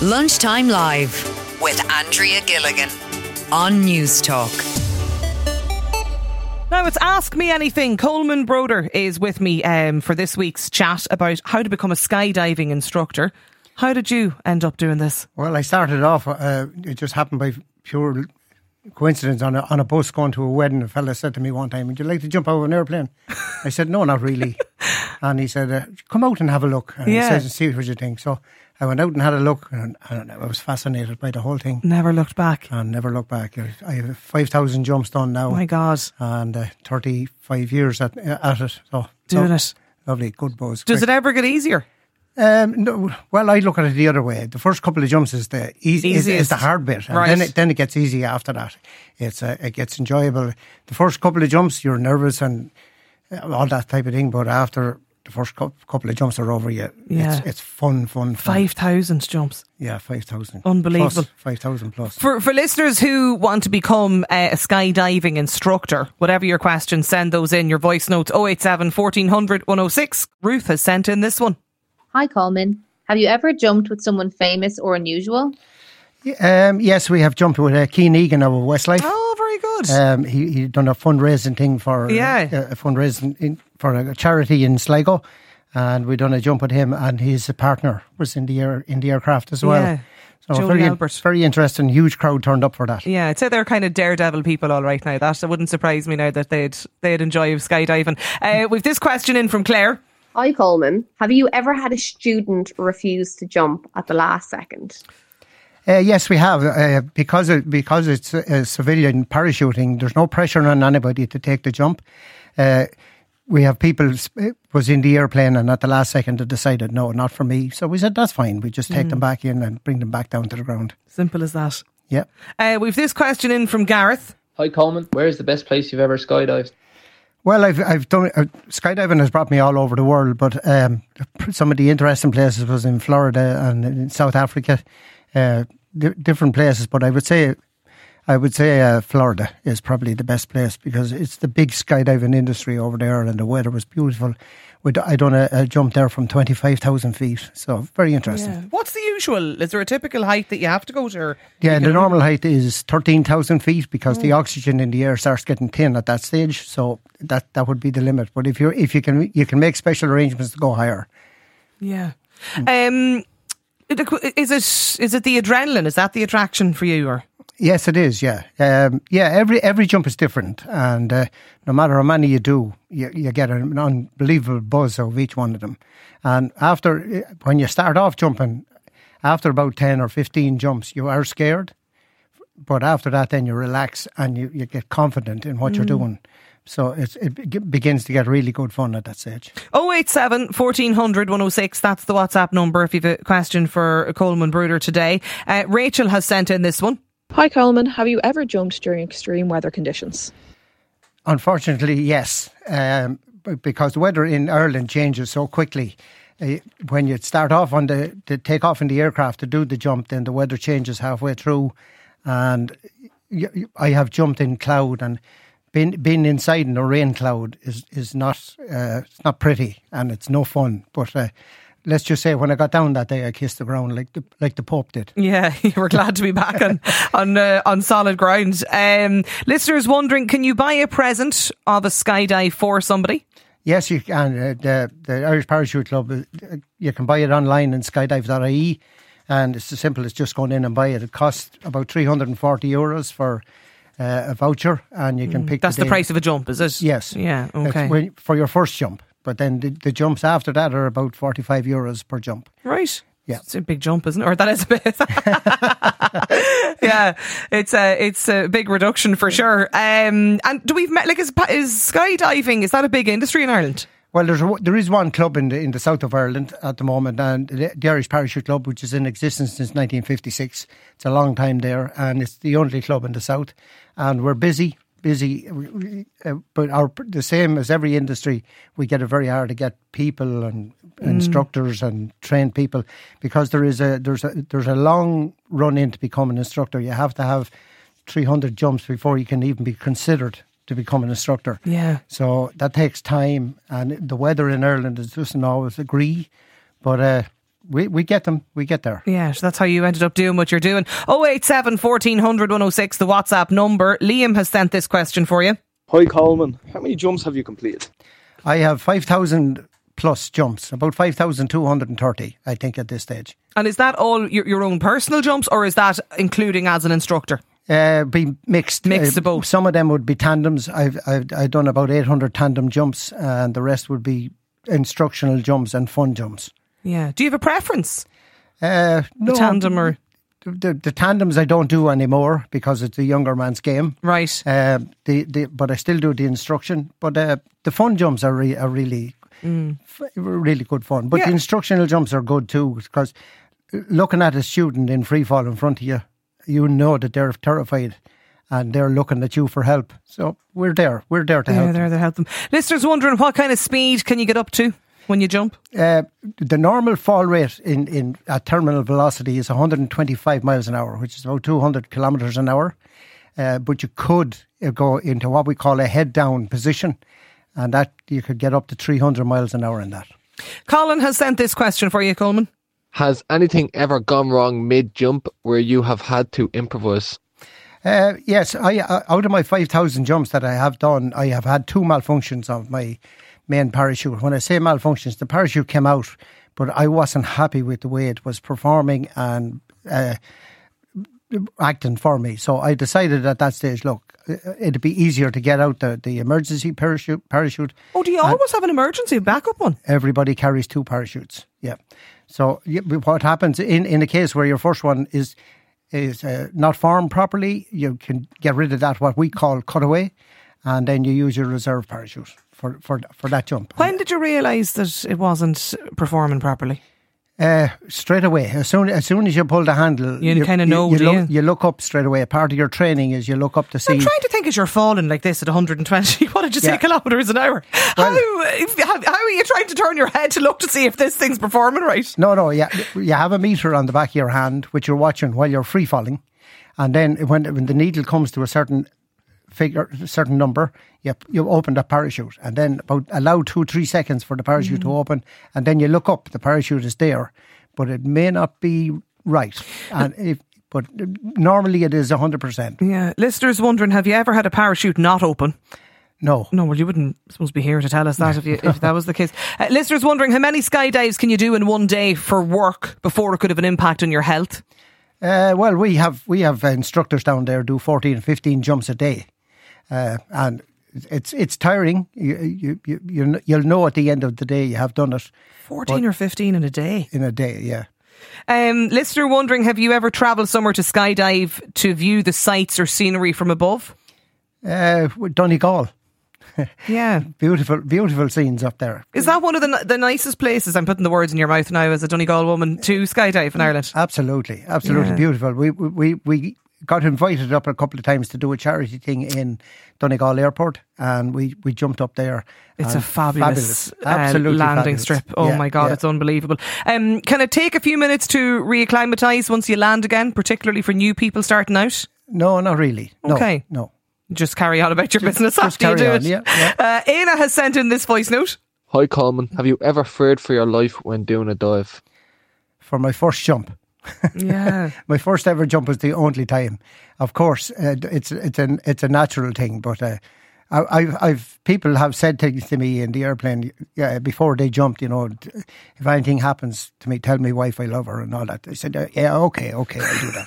Lunchtime Live with Andrea Gilligan on News Talk. Now it's Ask Me Anything. Coleman Broder is with me for this week's chat about how to become a skydiving instructor. How did you end up doing this? Well, I started off, it just happened by pure coincidence on a bus going to a wedding. A fella said to me one time, "Would you like to jump out of an airplane?" I said, "No, not really." And he said, "Come out and have a look." And he said, "See what you think." So I went out and had a look, and I was fascinated by the whole thing. Never looked back. And never looked back. I have 5,000 jumps done now. My God. And 35 years at it. So Doing it. Lovely, good buzz. Does it ever get easier? No, well, I look at it the other way. The first couple of jumps is the easiest. Is the hard bit, and right. then it gets easy after that. It gets enjoyable. The first couple of jumps, you're nervous and all that type of thing, but after the first couple of jumps are over, it's fun. 5,000 jumps. Yeah, 5,000. Unbelievable. 5,000 plus. For listeners who want to become a skydiving instructor, whatever your question, send those in. Your voice notes 087 1400 106. Ruth has sent in this one. Hi Coleman, have you ever jumped with someone famous or unusual? Yes, we have jumped with Keane Egan of Westlife. Oh, very good. He done a fundraising thing for a fundraising for a charity in Sligo, and we done a jump with him, and his partner was in the aircraft as well. Yeah. So Albert. Very interesting. Huge crowd turned up for that. Yeah, I'd say they're kind of daredevil people, all right. Now that wouldn't surprise me now that they'd enjoy skydiving. We've this question in from Claire. Hi Coleman, have you ever had a student refuse to jump at the last second? Yes, we have. Because it's civilian parachuting, there's no pressure on anybody to take the jump. We have people was in the airplane and at the last second they decided, no, not for me. So we said, that's fine. We just take them back in and bring them back down to the ground. Simple as that. Yeah. We've this question in from Gareth. Hi Coleman, where is the best place you've ever skydived? Well, I've done skydiving has brought me all over the world, but some of the interesting places was in Florida and in South Africa, different places. But I would say Florida is probably the best place because it's the big skydiving industry over there, and the weather was beautiful. I done a jump there from 25,000 feet, so very interesting. Yeah. What's the usual? Is there a typical height that you have to go to? Or yeah, the normal height is 13,000 feet because the oxygen in the air starts getting thin at that stage, so that would be the limit. But if you can make special arrangements to go higher. Yeah. Is it the adrenaline? Is that the attraction for you, or? Yes, it is. Yeah, every jump is different, and no matter how many you do, you get an unbelievable buzz of each one of them. And when you start off jumping, after about 10 or 15 jumps, you are scared, but after that, then you relax and you get confident in what you're doing. So it begins to get really good fun at that stage. 087 1400 106. That's the WhatsApp number if you've a question for Coleman Broder today. Rachel has sent in this one. Hi Coleman, have you ever jumped during extreme weather conditions? Unfortunately, yes, because the weather in Ireland changes so quickly. When you start off to take off in the aircraft to do the jump, then the weather changes halfway through, and I have jumped in cloud, and being inside in a rain cloud is not it's not pretty and it's no fun. But let's just say when I got down that day, I kissed the ground like the Pope did. Yeah, you were glad to be back on solid ground. Listeners wondering, can you buy a present of a skydive for somebody? Yes, you can. The Irish Parachute Club, you can buy it online in skydive.ie, and it's as simple as just going in and buy it. It costs about €340 for a voucher, and you can pick. That's the price of a jump, is it? Yes. Yeah. Okay. It's for your first jump. But then the jumps after that are about €45 per jump. Right. Yeah. It's a big jump, isn't it? Or that is a bit. Yeah. It's a big reduction for sure. And do we've met, is skydiving, is that a big industry in Ireland? Well, there is one club in the south of Ireland at the moment, and the Irish Parachute Club, which is in existence since 1956. It's a long time there, and it's the only club in the south. And we're busy, but the same as every industry, we get it very hard to get people and instructors and trained people, because there's a long run in to become an instructor. You have to have 300 jumps before you can even be considered to become an instructor. Yeah. So that takes time, and the weather in Ireland doesn't always agree, but we get them. We get there. Yeah, so that's how you ended up doing what you're doing. 087 1400 106, the WhatsApp number. Liam has sent this question for you. Hi Coleman, how many jumps have you completed? I have 5,000 plus jumps, about 5,230, I think, at this stage. And is that all your own personal jumps, or is that including as an instructor? Be mixed. Mixed of both. Some of them would be tandems. I've done about 800 tandem jumps, and the rest would be instructional jumps and fun jumps. Yeah. Do you have a preference? No, the tandem or... The tandems I don't do anymore because it's a younger man's game. Right. But I still do the instruction. But the fun jumps are really really good fun. But the instructional jumps are good too, because looking at a student in free fall in front of you, you know that they're terrified and they're looking at you for help. So we're there. We're there to help them. There to help them. Listeners wondering, what kind of speed can you get up to when you jump? The normal fall rate at terminal velocity is 125 miles an hour, which is about 200 kilometres an hour. But you could go into what we call a head down position, and that you could get up to 300 miles an hour in that. Colin has sent this question for you, Coleman. Has anything ever gone wrong mid-jump where you have had to improvise? Yes, out of my 5,000 jumps that I have done, I have had 2 malfunctions of my main parachute. When I say malfunctions, the parachute came out, but I wasn't happy with the way it was performing and acting for me. So I decided at that stage, look, it'd be easier to get out the emergency parachute. Oh, do you always have an emergency backup one? Everybody carries 2 parachutes, yeah. So what happens in a case where your first one is not formed properly, you can get rid of that, what we call cutaway, and then you use your reserve parachute for that jump. When did you realise that it wasn't performing properly? Straight away. As soon as you pull the handle, you kind of know, you look up straight away. Part of your training is you look up to see. I'm trying to think, as you're falling like this at 120, what did you say, kilometres an hour? Well, how are you trying to turn your head to look to see if this thing's performing right? No, you have a meter on the back of your hand which you're watching while you're free falling, and then when the needle comes to a certain number, you open the parachute, and then allow 2-3 seconds for the parachute to open, and then you look up. The parachute is there, but it may not be right, but normally it is 100%. Yeah, listeners wondering, have you ever had a parachute not open? No. Well, you wouldn't supposed to be here to tell us that if that was the case. Listeners wondering, how many skydives can you do in one day for work before it could have an impact on your health? Well, we have instructors down there do 14, 15 jumps a day. And it's tiring. You'll know at the end of the day you have done it. 14 or 15 in a day? In a day, yeah. Listener wondering, have you ever travelled somewhere to skydive to view the sights or scenery from above? Donegal. Yeah. Beautiful scenes up there. Is that one of the nicest places? I'm putting the words in your mouth now as a Donegal woman to skydive in Ireland. Absolutely beautiful. We got invited up a couple of times to do a charity thing in Donegal Airport, and we jumped up there. It's a fabulous absolutely landing fabulous strip. Oh my God, it's unbelievable. Can it take a few minutes to reacclimatise once you land again, particularly for new people starting out? No, not really. No, okay. No. Just carry on about your business after you do it. Yeah. Aina has sent in this voice note. Hi Coleman, have you ever feared for your life when doing a dive? For my first jump. Yeah. My first ever jump was the only time. Of course, it's a natural thing, but I've people have said things to me in the airplane before they jumped. You know, if anything happens to me, tell my wife I love her and all that. I said, yeah, okay, I'll do that.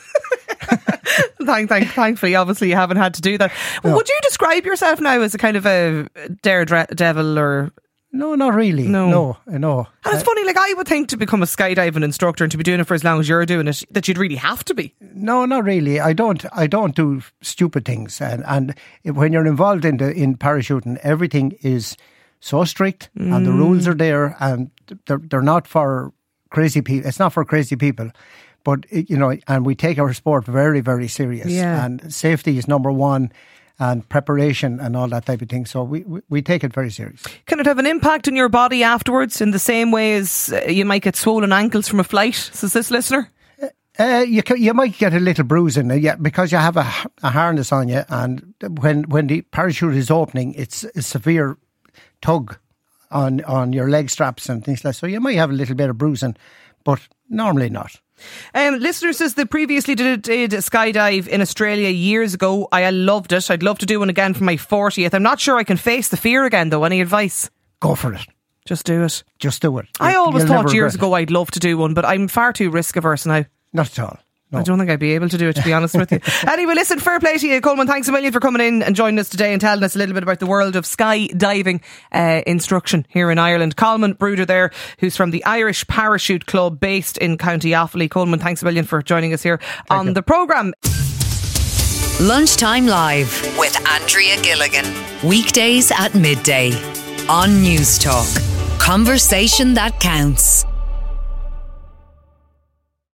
Thankfully, obviously, you haven't had to do that. No. Would you describe yourself now as a kind of a daredevil or? No, not really. No. And it's funny, like I would think to become a skydiving instructor and to be doing it for as long as you're doing it, that you'd really have to be. No, not really. I don't do stupid things. And when you're involved in parachuting, everything is so strict and the rules are there, and they're not for crazy people. It's not for crazy people. But, and we take our sport very, very serious. Yeah. And safety is number one, and preparation and all that type of thing. So we take it very serious. Can it have an impact on your body afterwards in the same way as you might get swollen ankles from a flight, says this listener? You might get a little bruising, because you have a harness on you, and when the parachute is opening, it's a severe tug on your leg straps and things like that. So you might have a little bit of bruising. but normally not. Listener says they previously did a skydive in Australia years ago. I loved it. I'd love to do one again for my 40th. I'm not sure I can face the fear again though. Any advice? Go for it. Just do it. Just do it. I always You'll thought never years regret ago I'd love to do one, but I'm far too risk averse now. Not at all. No. I don't think I'd be able to do it, to be honest with you. Anyway, listen, fair play to you, Coleman. Thanks a million for coming in and joining us today and telling us a little bit about the world of skydiving instruction here in Ireland. Coleman Brewder there, who's from the Irish Parachute Club based in County Offaly. Coleman, thanks a million for joining us here on the programme. Lunchtime Live with Andrea Gilligan. Weekdays at midday on News Talk. Conversation that counts.